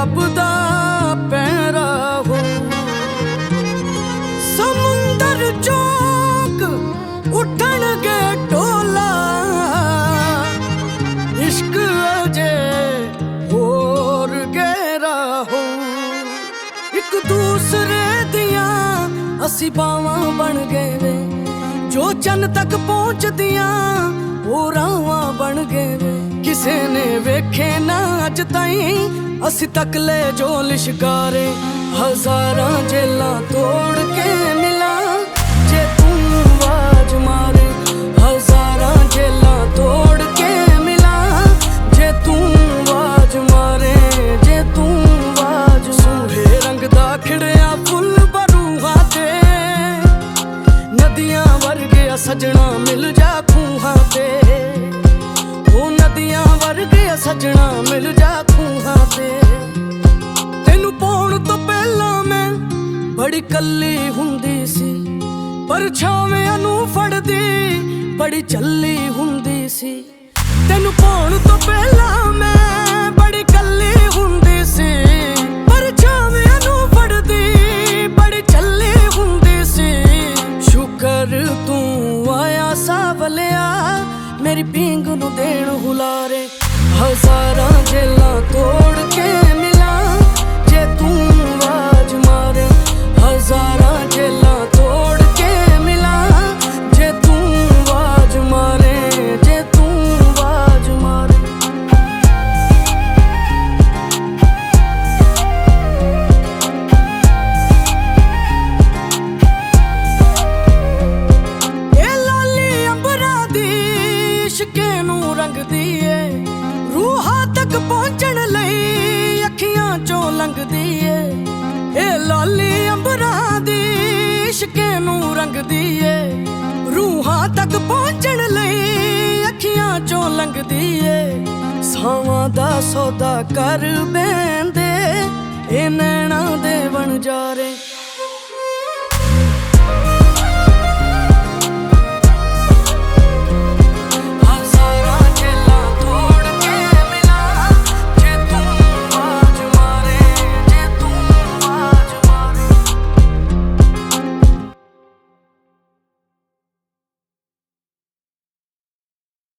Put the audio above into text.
ਰੱਬ ਦਾ ਪੈਰਾ ਹੋ। ਸਮੁੰਦਰ ਚੋਕ ਉੱਠਣਗੇ ਢੋਲਾ, ਇਸ਼ਕ ਅਜੇ ਹੋਰ ਗਹਿਰਾ ਹੋ। ਇੱਕ ਦੂਸਰੇ ਦੀਆਂ ਅਸੀਂ ਬਾਵਾਂ ਬਣ ਗਏ ਵੇ, ਜੋ ਚੰਨ ਤੱਕ ਪਹੁੰਚਦੀਆਂ ਉਹ ਰਾਹਾਂ ਬਣ ਗਏ ਵੇ। ਕਿਸੇ ਨੇ ਵੇਖੇ ਨਾ ਅੱਜ ਤਾਈਂ ਅਸੀਂ ਤੱਕ ਲੈ ਜੋ ਲਿਸ਼ਕਾਰੇ। ਹਜ਼ਾਰਾਂ ਜੇਲਾਂ ਤੋੜ ਕੇ ਮਿਲਾਂ ਜੇ ਤੂੰ ਆਵਾਜ਼ ਮਾਰੇ। ਹਜ਼ਾਰਾਂ ਜੇਲਾਂ ਤੋੜ ਕੇ ਮਿਲਾਂ ਜੇ ਤੂੰ ਆਵਾਜ਼ ਮਾਰੇ। ਜੇ ਤੂੰ ਆਵਾਜ਼ ਸੂਹੇ ਰੰਗ ਦਾ ਖਿੜਿਆ ਫੁੱਲ ਬਰੂਹਾਂ ਤੇ, ਨਦੀਆਂ ਵਰਗੇ ਸਜਣਾ ਮਿਲ ਜਾ ਖੂਹਾਂ ਤੇ। ਉਹ ਨਦੀਆਂ ਵਰਗੇ ਸਜਣਾ ਮਿਲ ਜਾ ਖੂਹਾਂ ਤੇ। ਤੈਨੂੰ ਪਾਉਣ ਤੋਂ ਪਹਿਲਾਂ ਮੈਂ ਬੜੀ ਕੱਲੀ ਹੁੰਦੀ ਸੀ, ਪਰਛਾਵਿਆਂ ਨੂੰ ਫੜਦੀ ਬੜੀ ਚੱਲੀ ਹੁੰਦੀ ਸੀ। ਤੈਨੂੰ ਪਾਉਣ ਤੋਂ ਪਹਿਲਾਂ ਮੈਂ ਬੜੀ ਕੱਲੀ ਹੁੰਦੀ ਸੀ, ਪਰਛਾਵਿਆਂ ਨੂੰ ਫੜਦੀ ਬੜੀ ਚੱਲੀ ਹੁੰਦੀ ਸੀ। ਸ਼ੁਕਰ ਤੂੰ ਆਇਆ ਸਾਵਲਿਆ ਮੇਰੀ ਪੀਂਗ ਨੂੰ ਦੇਣ ਹੁਲਾਰੇ। ਹਜ਼ਾਰਾਂ ਜੇਲਾਂ ਤੋੜ ਕੇ ਮਿਲਾਂ ਜੇ ਤੂੰ ਆਵਾਜ਼ ਮਾਰੇ। ਹਜ਼ਾਰਾਂ ਜੇਲਾਂ ਤੋੜ ਕੇ ਮਿਲਾਂ ਜੇ ਤੂੰ ਆਵਾਜ਼ ਮਾਰੇ। ਜੇ ਤੂੰ ਆਵਾਜ਼ ਮਾਰੇ। ਇਹ ਲਾਲੀ ਅੰਬਰਾਂ ਦੀ ਇਸ਼ਕੇ ਨੂੰ ਰੰਗਦੀ ਏ, ਰੂਹਾਂ ਤੱਕ ਪਹੁੰਚਣ ਲਈ ਅੱਖੀਆਂ ਚੋਂ ਲੰਘਦੀ ਏ। ਇਹ ਲਾਲੀ ਅੰਬਰਾਂ ਦੀ ਇਸ਼ਕੇ ਨੂੰ ਰੰਗਦੀ ਏ, ਰੂਹਾਂ ਤੱਕ ਪਹੁੰਚਣ ਲਈ ਅੱਖੀਆਂ ਚੋਂ ਲੰਘਦੀ ਏ। ਸਾਵਾਂ ਦਾ ਸੌਦਾ ਕਰ ਬੈਂਦੇ ਇਹ ਨੈਣਾਂ ਦੇ ਵਣਜਾਰੇ।